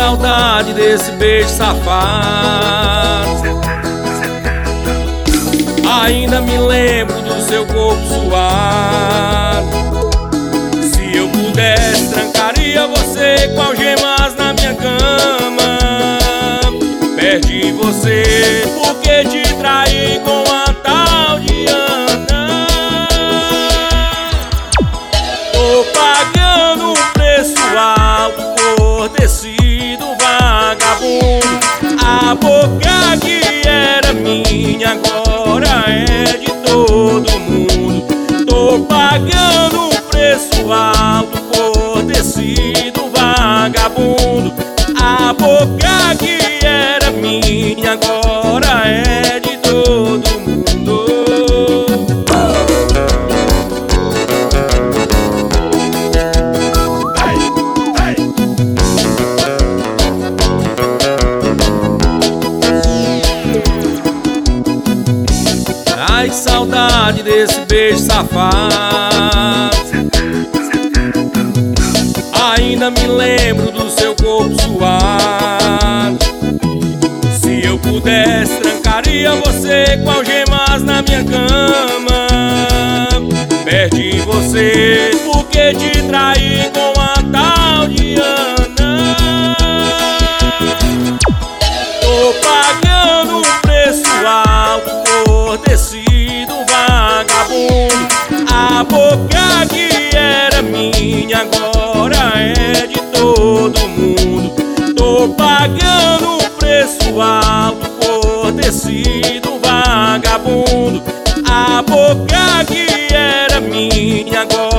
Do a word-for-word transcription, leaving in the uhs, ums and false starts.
saudade desse beijo safado. Ainda me lembro do seu corpo suado. Se eu pudesse, trancaria você com algemas na minha cama. Perdi você porque te traí com a tal de Ana. Tô pagando um preço alto por ter sido vagabundo. A boca que era minha agora é de todo mundo. Tô pagando um preço alto por ter sido vagabundo. A boca que era minha agora é de todo mundo. Ai, ai. Ai, saudade desse beijo safado. Ainda me lembro do seu corpo suado. Se eu pudesse, trancaria você com algemas na minha cama. Perdi você porque te traí com a tal de Ana. Tô pagando um preço alto por ter sido vagabundo. A boca que era minha agora é de todo mundo. Tô pagando um preço alto por ter sido vagabundo. A boca que era minha agora